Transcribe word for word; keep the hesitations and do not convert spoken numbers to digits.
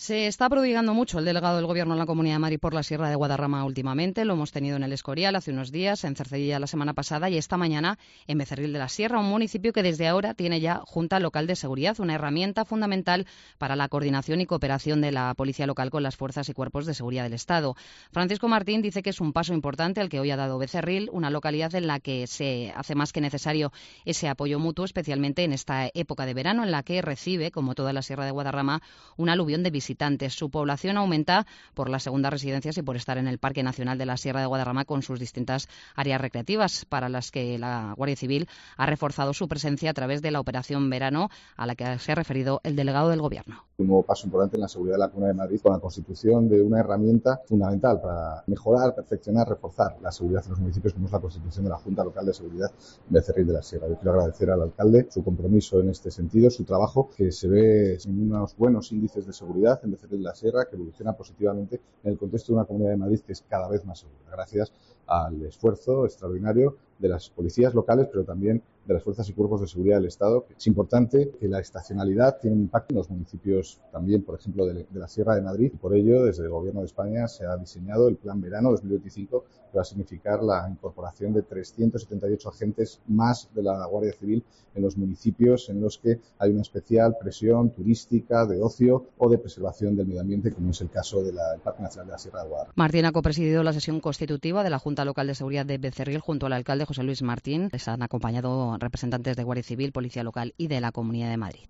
Se está prodigando mucho el delegado del Gobierno en la Comunidad de Madrid por la Sierra de Guadarrama últimamente. Lo hemos tenido en el Escorial hace unos días, en Cercedilla la semana pasada y esta mañana en Becerril de la Sierra, un municipio que desde ahora tiene ya Junta Local de Seguridad, una herramienta fundamental para la coordinación y cooperación de la Policía Local con las fuerzas y cuerpos de seguridad del Estado. Francisco Martín dice que es un paso importante el que hoy ha dado Becerril, una localidad en la que se hace más que necesario ese apoyo mutuo, especialmente en esta época de verano en la que recibe, como toda la Sierra de Guadarrama, un aluvión de visitantes. Su población aumenta por las segundas residencias y por estar en el Parque Nacional de la Sierra de Guadarrama con sus distintas áreas recreativas, para las que la Guardia Civil ha reforzado su presencia a través de la Operación Verano, a la que se ha referido el delegado del Gobierno. Un nuevo paso importante en la seguridad de la Comunidad de Madrid con la constitución de una herramienta fundamental para mejorar, perfeccionar, reforzar la seguridad en los municipios, como es la constitución de la Junta Local de Seguridad Becerril de la Sierra. Yo quiero agradecer al alcalde su compromiso en este sentido, su trabajo, que se ve en unos buenos índices de seguridad en Becerril de la Sierra, que evoluciona positivamente en el contexto de una Comunidad de Madrid que es cada vez más segura, gracias al esfuerzo extraordinario de las policías locales, pero también de las fuerzas y cuerpos de seguridad del Estado. Es importante que la estacionalidad tiene un impacto en los municipios también, por ejemplo, de, de la Sierra de Madrid, y por ello, desde el Gobierno de España se ha diseñado el Plan Verano dos mil veinticinco, que va a significar la incorporación de trescientos setenta y ocho agentes más de la Guardia Civil en los municipios en los que hay una especial presión turística, de ocio o de preservación del medio ambiente, como es el caso del Parque Nacional de la Sierra de Guadarrama. Martín ha copresidido la sesión constitutiva de la Junta Local de Seguridad de Becerril junto al alcalde José Luis Martín. Les han acompañado representantes de Guardia Civil, Policía Local y de la Comunidad de Madrid.